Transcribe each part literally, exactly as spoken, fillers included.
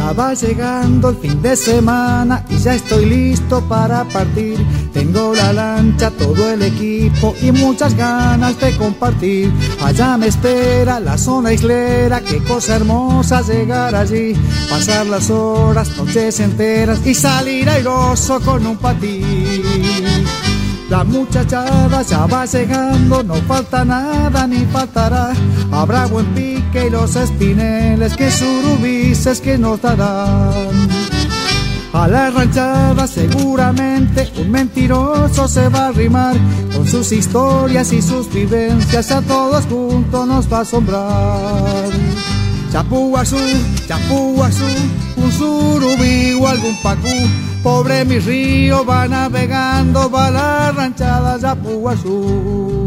Ya va llegando el fin de semana y ya estoy listo para partir. Tengo la lancha, todo el equipo y muchas ganas de compartir. Allá me espera la zona islera, qué cosa hermosa llegar allí. Pasar las horas, noches enteras y salir airoso con un patín. La muchachada ya va llegando, no falta nada ni faltará. Habrá buen pique y los espineles, que surubices que nos darán. A la ranchada seguramente un mentiroso se va a arrimar, con sus historias y sus vivencias a todos juntos nos va a asombrar. Chapuazú, Chapuazú, un surubí o algún pacú, pobre mi río va navegando, va la ranchada Chapuazú.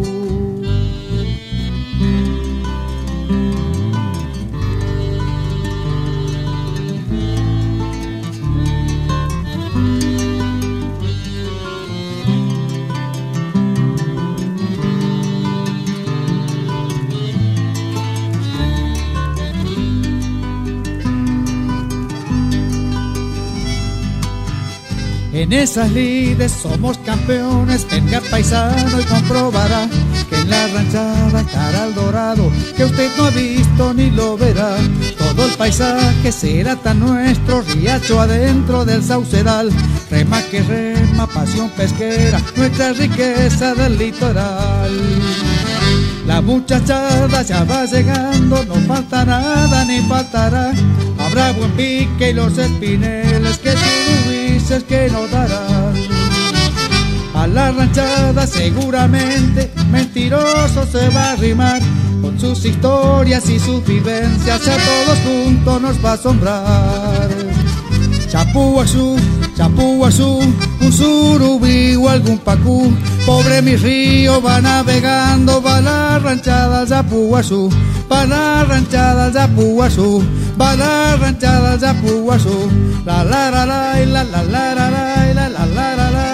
En esas lides somos campeones, venga paisano y comprobará que en la ranchada estará el dorado, que usted no ha visto ni lo verá. Todo el paisaje será tan nuestro, riacho adentro del saucedal, rema que rema, pasión pesquera, nuestra riqueza del litoral. La muchachada ya va llegando, no falta nada ni faltará. Habrá buen pique y los espineles, que surubices que nos darán. A la ranchada seguramente mentiroso se va a arrimar, con sus historias y sus vivencias a todos juntos nos va a asombrar. Chapuazú, Chapuazú, un surubí o algún pacú, pobre mi río va navegando, va la ranchada Chapuazú, va la ranchada Chapuazú, va la ranchada Chapuazú. La la la la la la la la la la la la la.